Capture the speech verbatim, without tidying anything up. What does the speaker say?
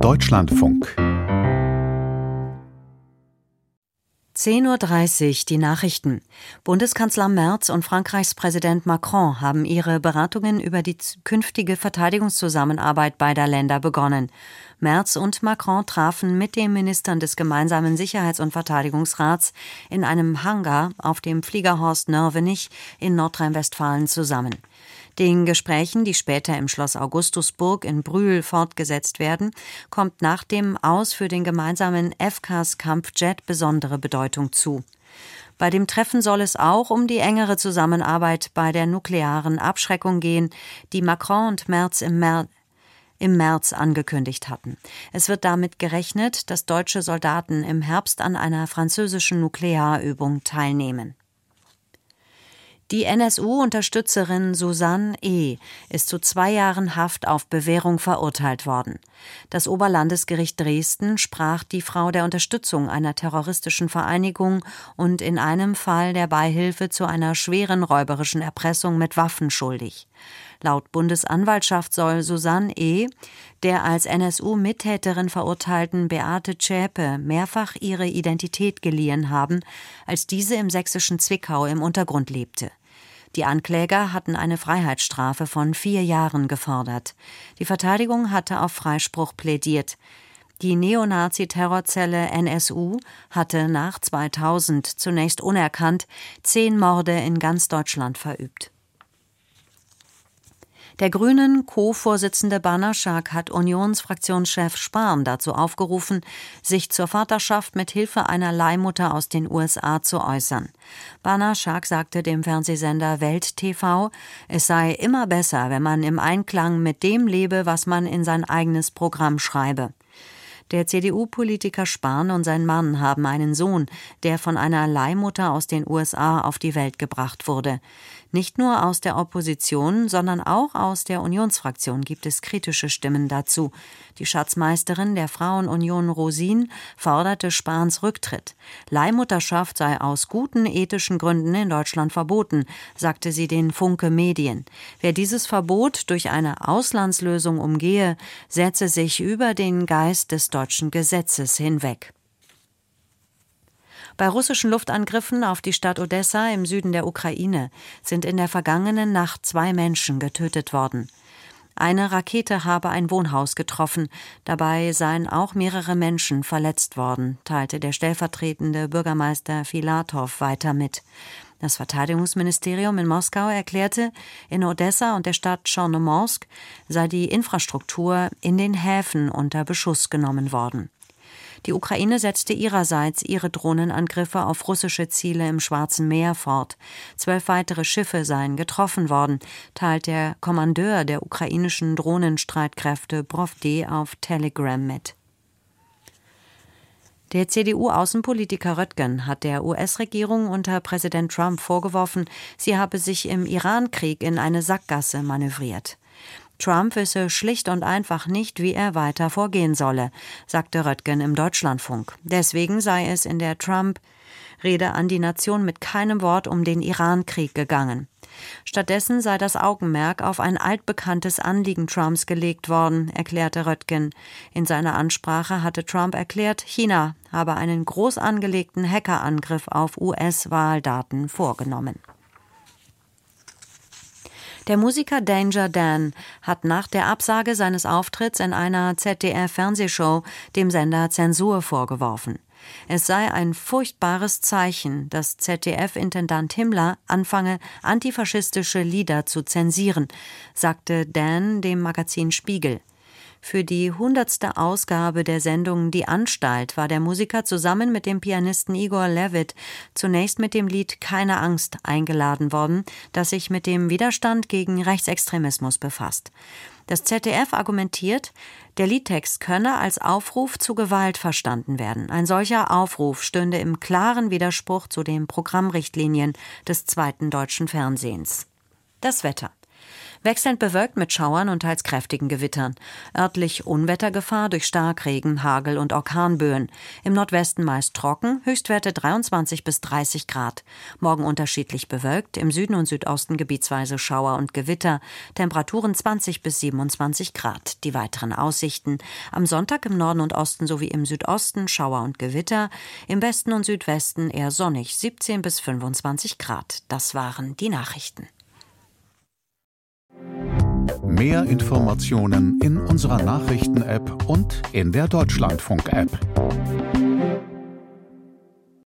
Deutschlandfunk. zehn Uhr dreißig, die Nachrichten. Bundeskanzler Merz und Frankreichs Präsident Macron haben ihre Beratungen über die künftige Verteidigungszusammenarbeit beider Länder begonnen. Merz und Macron trafen mit den Ministern des gemeinsamen Sicherheits- und Verteidigungsrats in einem Hangar auf dem Fliegerhorst Nörvenich in Nordrhein-Westfalen zusammen. Den Gesprächen, die später im Schloss Augustusburg in Brühl fortgesetzt werden, kommt nach dem Aus für den gemeinsamen F C A S-Kampfjet besondere Bedeutung zu. Bei dem Treffen soll es auch um die engere Zusammenarbeit bei der nuklearen Abschreckung gehen, die Macron und Merz im März im März angekündigt hatten. Es wird damit gerechnet, dass deutsche Soldaten im Herbst an einer französischen Nuklearübung teilnehmen. Die N S U-Unterstützerin Susanne E. ist zu zwei Jahren Haft auf Bewährung verurteilt worden. Das Oberlandesgericht Dresden sprach die Frau der Unterstützung einer terroristischen Vereinigung und in einem Fall der Beihilfe zu einer schweren räuberischen Erpressung mit Waffen schuldig. Laut Bundesanwaltschaft soll Susanne E. der als N S U-Mittäterin verurteilten Beate Zschäpe mehrfach ihre Identität geliehen haben, als diese im sächsischen Zwickau im Untergrund lebte. Die Ankläger hatten eine Freiheitsstrafe von vier Jahren gefordert. Die Verteidigung hatte auf Freispruch plädiert. Die Neonazi-Terrorzelle N S U hatte nach zweitausend zunächst unerkannt zehn Morde in ganz Deutschland verübt. Der Grünen Co-Vorsitzende Banaschak hat Unionsfraktionschef Spahn dazu aufgerufen, sich zur Vaterschaft mit Hilfe einer Leihmutter aus den U S A zu äußern. Banaschak sagte dem Fernsehsender Welt T V, es sei immer besser, wenn man im Einklang mit dem lebe, was man in sein eigenes Programm schreibe. Der C D U-Politiker Spahn und sein Mann haben einen Sohn, der von einer Leihmutter aus den U S A auf die Welt gebracht wurde. Nicht nur aus der Opposition, sondern auch aus der Unionsfraktion gibt es kritische Stimmen dazu. Die Schatzmeisterin der Frauenunion Rosin forderte Spahns Rücktritt. Leihmutterschaft sei aus guten ethischen Gründen in Deutschland verboten, sagte sie den Funke Medien. Wer dieses Verbot durch eine Auslandslösung umgehe, setze sich über den Geist des deutschen Gesetzes hinweg. Bei russischen Luftangriffen auf die Stadt Odessa im Süden der Ukraine sind in der vergangenen Nacht zwei Menschen getötet worden. Eine Rakete habe ein Wohnhaus getroffen, dabei seien auch mehrere Menschen verletzt worden, teilte der stellvertretende Bürgermeister Filatow weiter mit. Das Verteidigungsministerium in Moskau erklärte, in Odessa und der Stadt Tschornomorsk sei die Infrastruktur in den Häfen unter Beschuss genommen worden. Die Ukraine setzte ihrerseits ihre Drohnenangriffe auf russische Ziele im Schwarzen Meer fort. Zwölf weitere Schiffe seien getroffen worden, teilt der Kommandeur der ukrainischen Drohnenstreitkräfte Brovdi auf Telegram mit. Der C D U-Außenpolitiker Röttgen hat der U S-Regierung unter Präsident Trump vorgeworfen, sie habe sich im Iran-Krieg in eine Sackgasse manövriert. Trump wisse schlicht und einfach nicht, wie er weiter vorgehen solle, sagte Röttgen im Deutschlandfunk. Deswegen sei es in der Trump-Rede an die Nation mit keinem Wort um den Iran-Krieg gegangen. Stattdessen sei das Augenmerk auf ein altbekanntes Anliegen Trumps gelegt worden, erklärte Röttgen. In seiner Ansprache hatte Trump erklärt, China habe einen groß angelegten Hackerangriff auf U S-Wahldaten vorgenommen. Der Musiker Danger Dan hat nach der Absage seines Auftritts in einer Z D F-Fernsehshow dem Sender Zensur vorgeworfen. Es sei ein furchtbares Zeichen, dass Z D F-Intendant Himmler anfange, antifaschistische Lieder zu zensieren, sagte Dan dem Magazin Spiegel. Für die hundertste Ausgabe der Sendung Die Anstalt war der Musiker zusammen mit dem Pianisten Igor Levit zunächst mit dem Lied Keine Angst eingeladen worden, das sich mit dem Widerstand gegen Rechtsextremismus befasst. Das Z D F argumentiert, der Liedtext könne als Aufruf zu Gewalt verstanden werden. Ein solcher Aufruf stünde im klaren Widerspruch zu den Programmrichtlinien des zweiten deutschen Fernsehens. Das Wetter. Wechselnd bewölkt mit Schauern und teils kräftigen Gewittern. Örtlich Unwettergefahr durch Starkregen, Hagel und Orkanböen. Im Nordwesten meist trocken, Höchstwerte dreiundzwanzig bis dreißig Grad. Morgen unterschiedlich bewölkt, im Süden und Südosten gebietsweise Schauer und Gewitter. Temperaturen zwanzig bis siebenundzwanzig Grad. Die weiteren Aussichten: am Sonntag im Norden und Osten sowie im Südosten Schauer und Gewitter. Im Westen und Südwesten eher sonnig, siebzehn bis fünfundzwanzig Grad. Das waren die Nachrichten. Mehr Informationen in unserer Nachrichten-App und in der Deutschlandfunk-App.